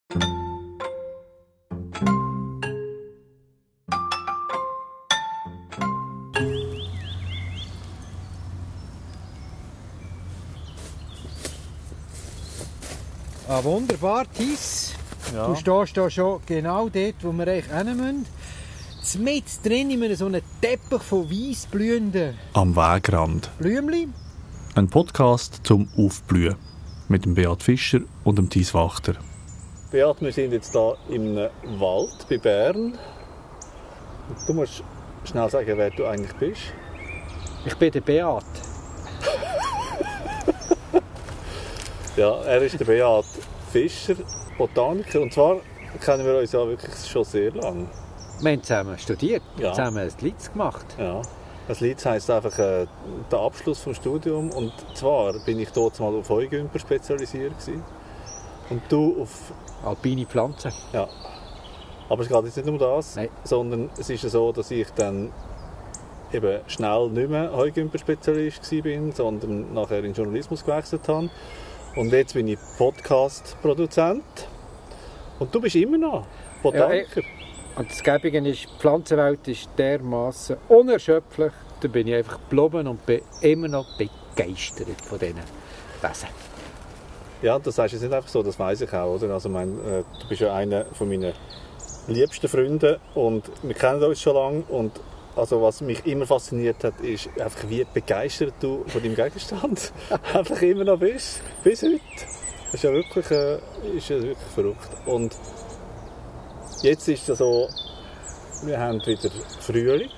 Ah, wunderbar, Thies. Ja. Du stehst hier schon genau dort, wo wir eigentlich hin müssen. Mitten drin in so einem Teppich von weiss blühenden Am Wegrand. Blümchen. Ein Podcast zum Aufblühen. Mit dem Beat Fischer und dem Thies Wachter. Beat, wir sind jetzt hier im Wald bei Bern. Du musst schnell sagen, wer du eigentlich bist. Ich bin der Beat. Ja, er ist der Beat Fischer, Botaniker. Und zwar kennen wir uns ja wirklich schon sehr lange. Wir haben zusammen studiert, Ja. zusammen ein Lied gemacht. Ja. Das Lied heisst einfach der Abschluss vom Studium. Und zwar bin ich dort mal auf Heugümper spezialisiert gewesen. Und du auf... Alpine Pflanzen. Ja. Aber es geht jetzt nicht um das, Nein. sondern es ist so, dass ich dann eben schnell nicht mehr Heugümper-Spezialist war, sondern nachher in Journalismus gewechselt habe. Und jetzt bin ich Podcast-Produzent. Und du bist immer noch Botaniker. Und das Gäbige ist, die Pflanzenwelt ist dermassen unerschöpflich. Da bin ich einfach geblieben und bin immer noch begeistert von diesen Wesen. Ja, das sagst du jetzt nicht einfach so, das weiss ich auch. Oder? Also, du bist ja einer von meinen liebsten Freunden und wir kennen uns schon lange. Und also, was mich immer fasziniert hat, ist einfach, wie begeistert du von deinem Gegenstand einfach immer noch bist. Bis heute. Das ist ja wirklich verrückt. Und jetzt ist es so, wir haben wieder Frühling.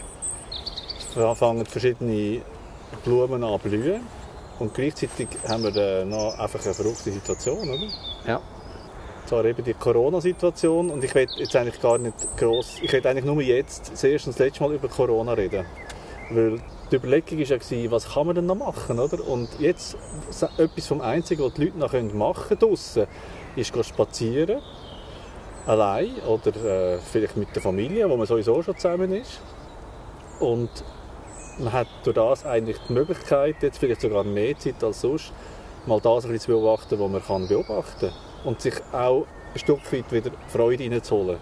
Es fangen verschiedene Blumen an zu blühen. Und gleichzeitig haben wir noch einfach eine verrückte Situation, oder? Ja. Zwar eben die Corona-Situation. Und ich will jetzt eigentlich gar nicht gross. Ich will eigentlich nur jetzt das erste und das letzte Mal über Corona reden. Weil die Überlegung war ja, was kann man denn noch machen, oder? Und jetzt, etwas vom Einzigen, was die Leute noch machen können draussen, ist gehen spazieren. Allein oder vielleicht mit der Familie, wo man sowieso schon zusammen ist. Und man hat durch das eigentlich die Möglichkeit, jetzt vielleicht sogar mehr Zeit als sonst, mal das ein bisschen zu beobachten, was man kann beobachten kann. Und sich auch ein Stück weit wieder Freude reinzuholen.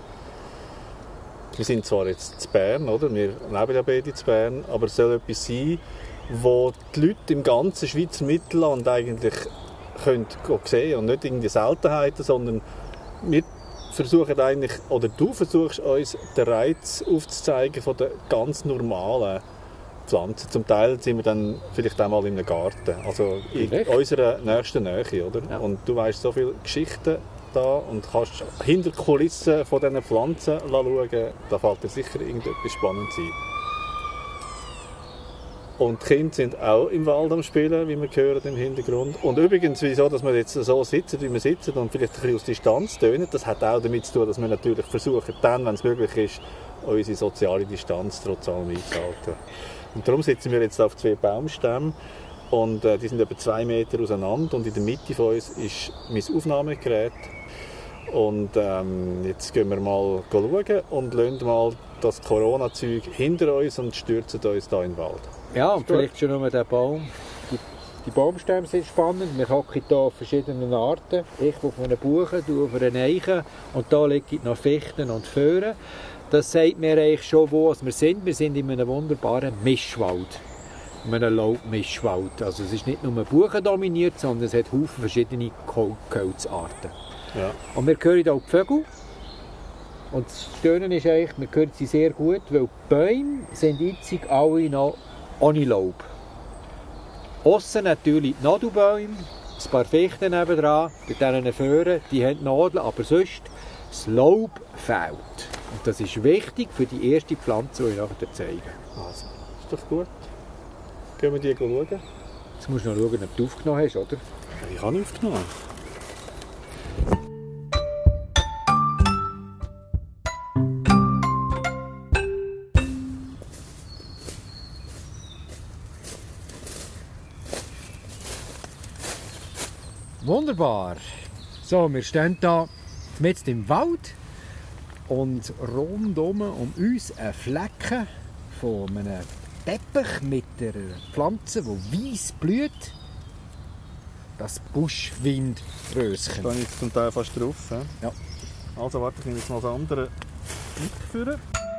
Wir sind zwar jetzt in Bern, oder? Wir leben ja beide in Bern, aber es soll etwas sein, wo die Leute im ganzen Schweizer Mittelland eigentlich können sehen und nicht irgendwie Seltenheiten, sondern wir versuchen eigentlich, oder du versuchst uns den Reiz aufzuzeigen von den ganz normalen Pflanzen. Zum Teil sind wir dann vielleicht einmal in einem Garten, also in unserer nächsten Nähe, oder? Ja. Und du weißt so viele Geschichten da und kannst hinter die Kulissen von diesen Pflanzen schauen, da fällt dir sicher irgendetwas spannend sein. Und die Kinder sind auch im Wald am Spielen, wie wir hören im Hintergrund. Und übrigens, wieso dass wir jetzt so sitzen, wie wir sitzen und vielleicht ein bisschen aus Distanz tönen, das hat auch damit zu tun, dass wir natürlich versuchen, dann, wenn es möglich ist, unsere soziale Distanz trotz allem einzuhalten. Und darum sitzen wir jetzt auf 2 Baumstämmen und die sind etwa 2 Meter auseinander und in der Mitte von uns ist mein Aufnahmegerät. Und jetzt gehen wir mal schauen und lassen mal das Corona-Zeug hinter uns und stürzen uns hier in den Wald. Ja, und vielleicht schon nur der Baum. Die Baumstämme sind spannend. Wir hocken hier auf verschiedenen Arten. Ich auf einem Buchen, du auf einer Eiche und da liegen noch Fichten und Föhren. Das sagt mir eigentlich schon, wo wir sind. Wir sind in einem wunderbaren Mischwald. In einem Laubmischwald. Also es ist nicht nur Buchen dominiert, sondern es hat viele verschiedene Gehölzarten. Ja. Und wir hören hier die Vögel. Und das Schöne ist eigentlich, wir hören sie sehr gut, weil die Bäume sind jetzt alle noch ohne Laub. Aussen natürlich die Nadelbäume, ein paar Fichten nebendran, bei diesen Föhren, die haben Nadeln, aber sonst das Laub fehlt. Und das ist wichtig für die erste Pflanze, die ich nachher zeige. Also, ist doch gut. Gehen wir die schauen? Jetzt musst du noch schauen, ob du aufgenommen hast, oder? Ich habe aufgenommen. Wunderbar. So, wir stehen hier mitten im Wald und rundum um uns ein Flecken von einem Teppich mit einer Pflanze, die weiss blüht. Das Buschwindröschen. Da bin ich jetzt zum Teil fast drauf. Ja. Also warte, ich nehme jetzt mal das andere mitführen.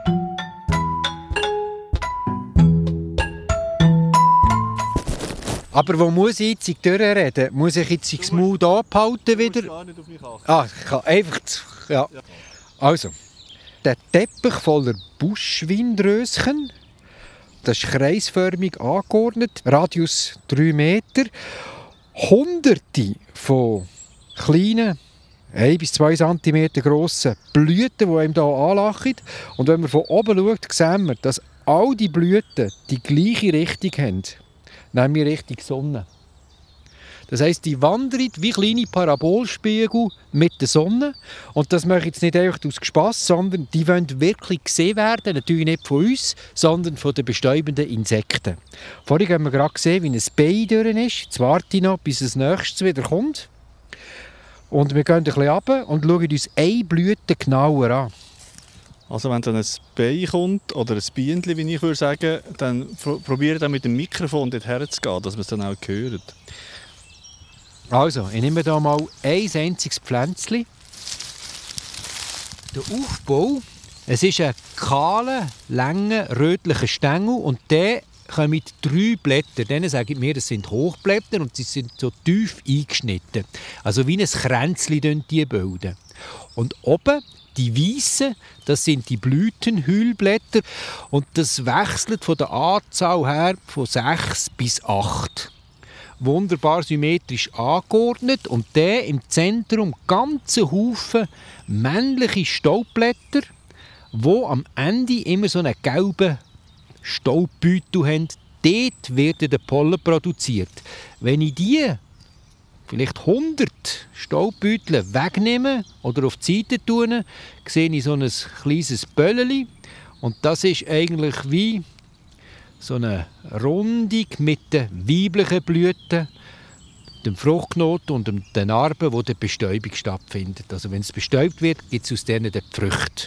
Aber wo muss ich jetzt durchreden? Muss ich jetzt das Mund abhalten wieder? Du musst gar nicht auf mich achten. Ich kann einfach... Ja. Also, der Teppich voller Buschwindröschen, das ist kreisförmig angeordnet, Radius 3 Meter. Hunderte von kleinen, 1 bis 2 cm grossen Blüten, die einem hier anlachen. Und wenn man von oben schaut, sehen wir, dass all die Blüten die gleiche Richtung haben. Nämlich Richtung Sonne. Das heisst, die wandern wie kleine Parabolspiegel mit der Sonne. Und das mache ich jetzt nicht einfach aus Spass, sondern die wollen wirklich gesehen werden. Natürlich nicht von uns, sondern von den bestäubenden Insekten. Vorhin haben wir gerade gesehen, wie ein Bein durch ist. Jetzt warte ich noch, bis das nächste wieder kommt. Und wir gehen ein bisschen runter und schauen uns eine Blüte genauer an. Also wenn dann ein Bein kommt oder ein Bienchen, wie ich würde sagen, dann probiere dann mit dem Mikrofon dort herzugehen, dass man es dann auch hört. Also, ich nehme hier mal ein einziges Pflänzchen. Der Aufbau, es ist ein kahler, langer, rötlicher Stängel und der kommen 3 Blätter. Denen sagen wir, das sind Hochblätter und sie sind so tief eingeschnitten. Also wie ein Kränzchen die bilden. Und oben, die weißen, das sind die Blütenhüllblätter und das wechselt von der Anzahl her von 6 bis 8. Wunderbar symmetrisch angeordnet und der im Zentrum ganze Haufen männliche Staubblätter, die am Ende immer so einen gelben Staubbeutel haben. Dort wird der Pollen produziert. Wenn ich die vielleicht 100 Staubbeutel wegnehme oder auf die Seite tue, sehe ich so ein kleines Böllchen. Und das ist eigentlich wie so eine Rundung mit den weiblichen Blüten, dem Fruchtknoten und den Narben, wo die Bestäubung stattfindet. Also wenn es bestäubt wird, gibt es aus denen die Früchte.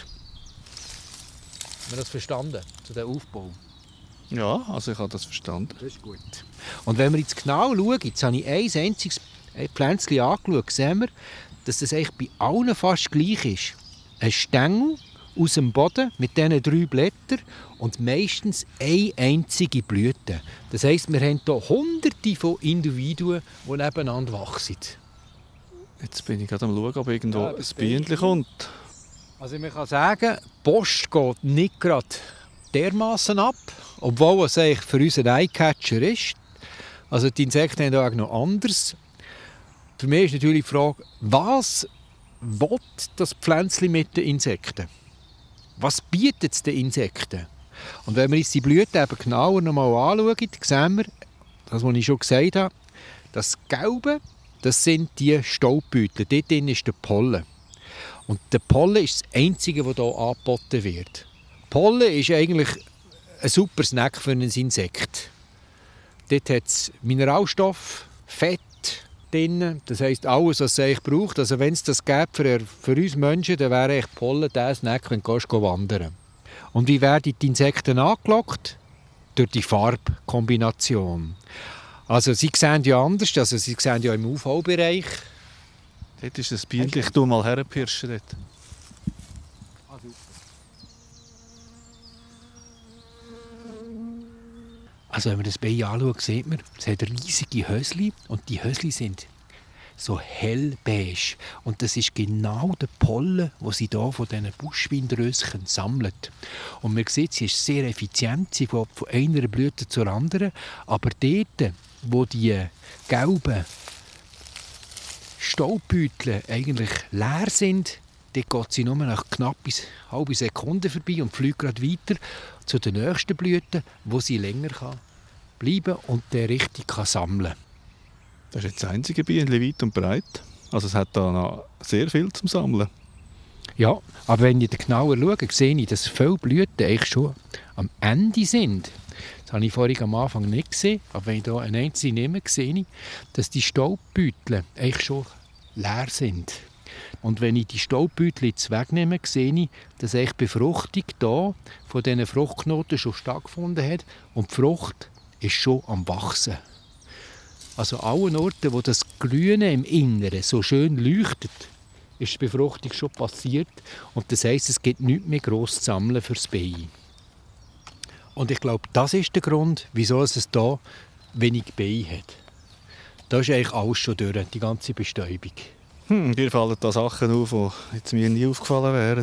Haben wir das verstanden, zu diesem Aufbau? Ja, also ich habe das verstanden. Das ist gut. Und wenn wir jetzt genau schauen, jetzt habe ich ein einziges Pflänzchen angeschaut, sehen wir, dass das eigentlich bei allen fast gleich ist. Ein Stängel aus dem Boden mit diesen 3 Blättern und meistens eine einzige Blüte. Das heisst, wir haben hier Hunderte von Individuen, die nebeneinander wachsen. Jetzt bin ich gerade am Schauen, ob irgendwo ein Bienchen kommt. Also man kann sagen, die Post geht nicht gerade dermassen ab, obwohl es eigentlich für uns ein Eyecatcher ist. Also die Insekten haben auch noch anders. Für mich ist natürlich die Frage, was will das Pflänzchen mit den Insekten? Was bietet es den Insekten? Und wenn wir uns die Blüten eben genauer noch mal anschauen, sehen wir, das, was ich schon gesagt habe, das Gelbe, das sind die Staubbeutel. Dort drin ist der Pollen. Und der Pollen ist das Einzige, was hier angeboten wird. Pollen ist eigentlich ein super Snack für ein Insekt. Dort hat es Mineralstoff, Fett drin, das heisst alles, was es eigentlich braucht. Also wenn es das gäbe für uns Menschen, dann wäre eigentlich Pollen der Snack, wenn du wandern gehst. Und wie werden die Insekten angelockt? Durch die Farbkombination. Also sie sehen ja anders, also sie sehen ja im UV-Bereich. Dort ist das Bienchen, ich tue mal herpirschen dort. Also wenn man das Bein anschaut, sieht man, es hat riesige Hösli und die Hösli sind so hellbeige. Und das ist genau der Pollen, den sie hier von diesen Buschwindröschen sammeln. Und man sieht, sie ist sehr effizient, sie geht von einer Blüte zur anderen. Aber dort, wo die gelben Staubbeutel eigentlich leer sind, dort geht sie nur nach knapp eine halbe Sekunde vorbei und fliegt gerade weiter zu den nächsten Blüten, wo sie länger bleiben kann und der richtig sammeln kann. Das ist jetzt das einzige Bienchen weit und breit. Also es hat da noch sehr viel zum Sammeln. Ja, aber wenn ich genauer schaue, sehe ich, dass viele Blüten eigentlich schon am Ende sind. Das habe ich vorhin am Anfang nicht gesehen, aber wenn ich hier eine einzelne nehme, sehe ich, dass die Staubbeutel eigentlich schon leer sind. Und wenn ich die Staubbeutel jetzt wegnehme, sehe ich, dass die Befruchtung hier von diesen Fruchtknoten schon stattgefunden hat und die Frucht ist schon am Wachsen. Also allen Orten, wo das Grüne im Inneren so schön leuchtet, ist die Befruchtung schon passiert. Und das heisst, es gibt nichts mehr gross zu sammeln für das Bein. Und ich glaube, das ist der Grund, wieso es hier wenig Bein hat. Da ist eigentlich alles schon durch, die ganze Bestäubung. Dir fallen da Sachen auf, die jetzt mir nie aufgefallen wären.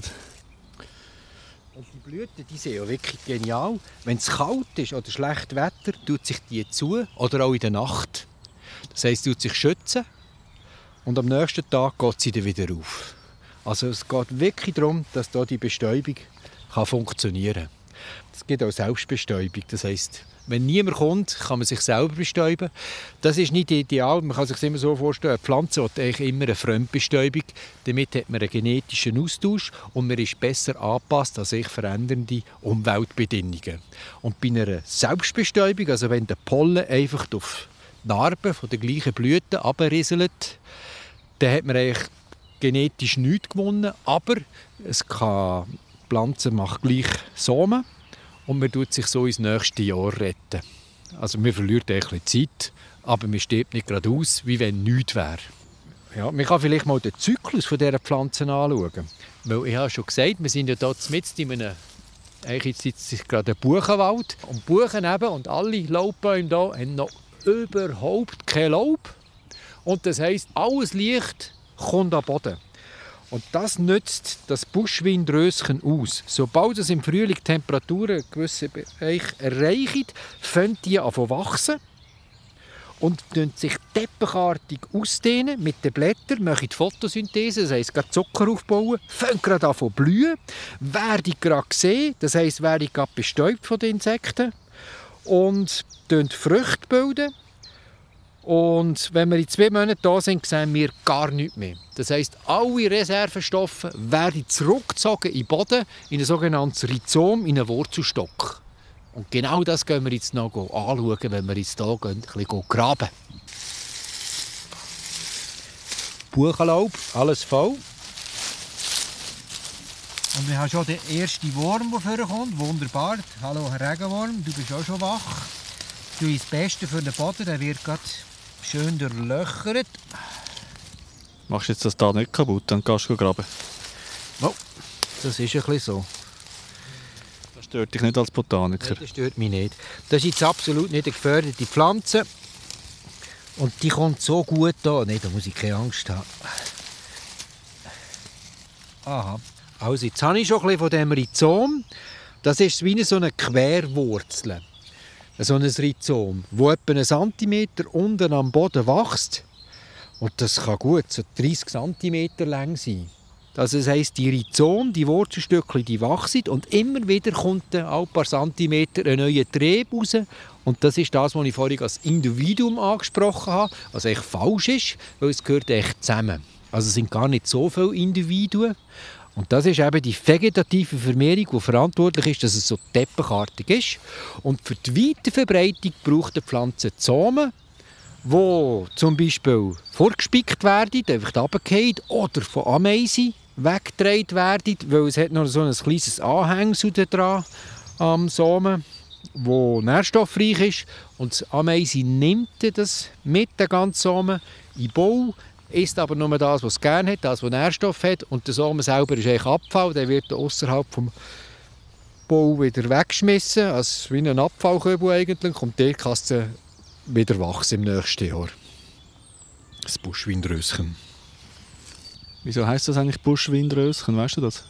Und die Blüten, die sind ja wirklich genial. Wenn es kalt ist oder schlecht Wetter, tut sich die zu, oder auch in der Nacht. Das heisst, tut sich schützen und am nächsten Tag geht sie dann wieder auf. Also es geht wirklich darum, dass hier die Bestäubung funktionieren kann. Es gibt auch Selbstbestäubung. Das heisst, wenn niemand kommt, kann man sich selber bestäuben. Das ist nicht ideal. Man kann sich immer so vorstellen, eine Pflanze hat eigentlich immer eine Fremdbestäubung. Damit hat man einen genetischen Austausch und man ist besser angepasst an sich verändernde Umweltbedingungen. Und bei einer Selbstbestäubung, also wenn der Pollen einfach auf die Narben von der gleichen Blüte runterrieselt, dann hat man eigentlich genetisch nichts gewonnen, aber die Pflanze macht gleich Samen. Und man tut sich so ins nächste Jahr retten. Also man verliert ein bisschen Zeit, aber man stirbt nicht gerade aus, wie wenn nichts wäre. Ja, man kann vielleicht mal den Zyklus dieser Pflanzen anschauen. Weil ich habe schon gesagt, wir sind ja hier mitten in einem, eigentlich jetzt ist gerade ein Buchenwald. Und Buchen eben und alle Laubbäume hier haben noch überhaupt kein Laub. Und das heisst, alles Licht kommt an den Boden. Und das nützt das Buschwindröschen aus. Sobald es im Frühling Temperaturen einen gewissen Bereich erreichen, fangen die an zu wachsen und sich teppichartig ausdehnen mit den Blättern, machen die Photosynthese, das heisst gerade Zucker aufbauen, fangen gerade an zu blühen, werden gerade gesehen, das heisst werden gerade bestäubt von den Insekten und bilden Früchte. Und wenn wir in 2 Monaten da sind, sehen wir gar nichts mehr. Das heisst, alle Reservestoffe werden zurückgezogen in den Boden, in ein sogenanntes Rhizom, in einen Wurzelstock. Und genau das gehen wir jetzt noch anschauen, wenn wir jetzt hier ein bisschen graben. Buchenlaub, alles voll. Und wir haben schon den ersten Wurm, der vorkommt. Wunderbar. Hallo Herr Regenwurm, du bist auch schon wach. Du bist das Beste für den Boden, der wird gerade schön durchlöchert. Machst du jetzt das da nicht kaputt, dann gehst du graben. Oh, das ist ein bisschen so. Das stört dich nicht als Botaniker? Nein, das stört mich nicht. Das ist jetzt absolut nicht eine geförderte Pflanze. Und die kommt so gut da. Nein, da muss ich keine Angst haben. Aha. Also jetzt habe ich schon ein bisschen von diesem Rhizom. Das ist wie so eine Querwurzel. So ein Rhizom, das etwa 1 Zentimeter unten am Boden wächst. Und das kann gut so 30 cm lang sein. Also das heisst, die Rhizome, die Wurzelstückchen, die wachsen und immer wieder kommt ein paar Zentimeter ein neuer Trieb raus. Und das ist das, was ich vorhin als Individuum angesprochen habe, was eigentlich falsch ist, weil es gehört echt zusammen. Also es sind gar nicht so viele Individuen. Und das ist eben die vegetative Vermehrung, die verantwortlich ist, dass es so teppichartig ist. Und für die Weiterverbreitung braucht die Pflanze Samen, die zum Beispiel vorgespickt werden, einfach runterfallen, oder von Ameisen weggetragen werden, weil es hat noch so ein kleines Anhängsel dran am Samen, das nährstoffreich ist. Und das Ameisen nimmt das mit, den ganzen Samen, in den Bau, isst aber nur das, was es gerne hat, das, was Nährstoff hat. Und der Samen selber ist eigentlich Abfall, der wird außerhalb des Bau wieder weggeschmissen, also wie ein Abfallkübel eigentlich. Und der kann es wieder wachsen im nächsten Jahr. Das Buschwindröschen. Wieso heisst das eigentlich Buschwindröschen? Weißt du das?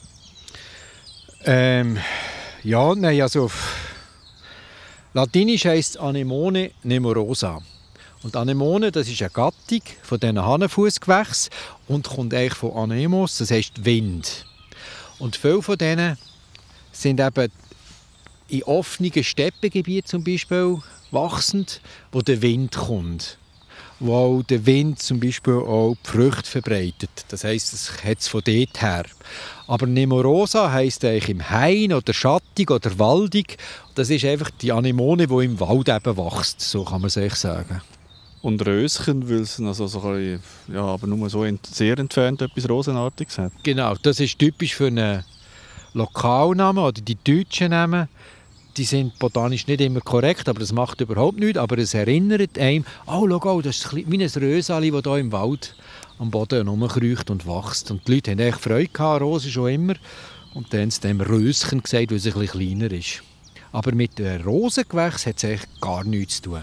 Ja, nein, also Latinisch heisst es Anemone nemorosa. Und Anemone, das ist eine Gattung von diesen Hahnenfussgewächsen und kommt eigentlich von Anemos, das heisst Wind. Und viele von denen sind eben in offenen Steppengebieten zum Beispiel wachsend, wo der Wind kommt. Wo auch der Wind zum Beispiel auch die Früchte verbreitet. Das heisst, es hat es von dort her. Aber Nemorosa heisst eigentlich im Hain oder schattig oder waldig. Das ist einfach die Anemone, die im Wald eben wächst, so kann man es eigentlich sagen. Und Röschen, weil es also so ein bisschen, ja, aber nur so sehr entfernt etwas Rosenartiges hat. Genau, das ist typisch für einen Lokalnamen oder die deutschen Namen. die sind botanisch nicht immer korrekt, aber das macht überhaupt nichts. Aber es erinnert einem, schau, das ist wie ein Rösali, das hier im Wald am Boden herumkreucht und wächst. Und die Leute haben echt Freude gehabt, Rose schon immer. Und dann haben sie dem Röschen gesagt, weil es ein bisschen kleiner ist. Aber mit dem Rosengewächs hat es echt gar nichts zu tun.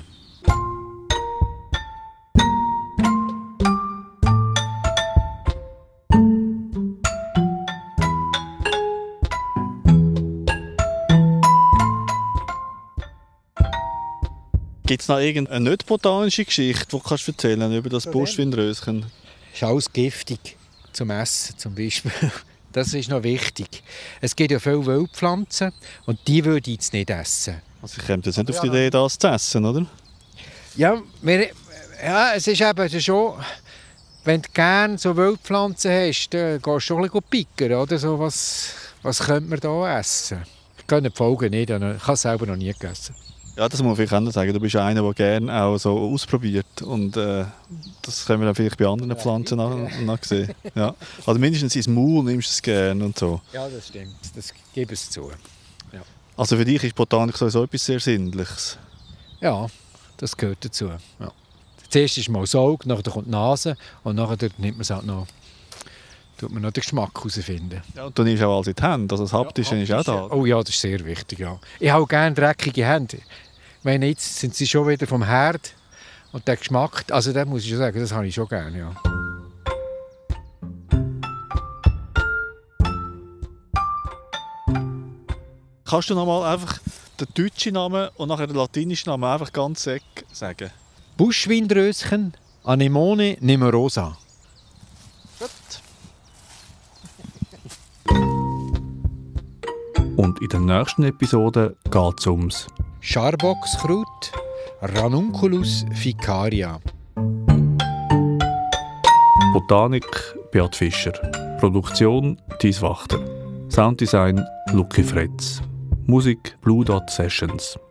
Gibt es noch irgendeine nicht botanische Geschichte, die du erzählen kannst über das Buschwindröschen? Ist alles giftig zum Essen zum Beispiel. Das ist noch wichtig. Es gibt ja viele Wildpflanzen und die würde ich jetzt nicht essen. Also ich komme jetzt nicht auf die Idee, das zu essen, oder? Ja, es ist eben schon, wenn du gerne so Wildpflanzen hast, dann gehst du schon ein bisschen picken, oder? So, was könnte man da essen? Ich kenne die Folgen nicht, ich habe es selber noch nie gegessen. Ja, das muss man vielleicht auch sagen. Du bist einer, der gerne auch so ausprobiert. Und das können wir dann vielleicht bei anderen Pflanzen noch sehen. Ja. Also mindestens ins Maul nimmst du es gerne und so. Ja, das stimmt. Das gebe ich zu. Ja. Also für dich ist Botanik sowieso etwas sehr Sinnliches. Ja, das gehört dazu. Ja. Zuerst ist mal das Auge, dann kommt die Nase und dann nimmt man es halt noch, tut man noch den Geschmack herausfinden. Ja, und du nimmst auch alles in die Hände. Also das Haptische ist auch da. Oh ja, das ist sehr wichtig. Ja. Ich habe gerne dreckige Hände. Ich meine, jetzt sind sie schon wieder vom Herd. Und der Geschmack, also das muss ich schon sagen, das habe ich schon gerne. Ja. Kannst du noch mal einfach den deutschen Namen und nachher den latinischen Namen einfach ganz sec sagen? Buschwindröschen, Anemone nemerosa. Und in der nächsten Episode geht es ums Scharbockskraut, Ranunculus ficaria. Botanik Beat Fischer. Produktion Thies Wachter. Sounddesign Lucky Fretz. Musik Blue Dot Sessions.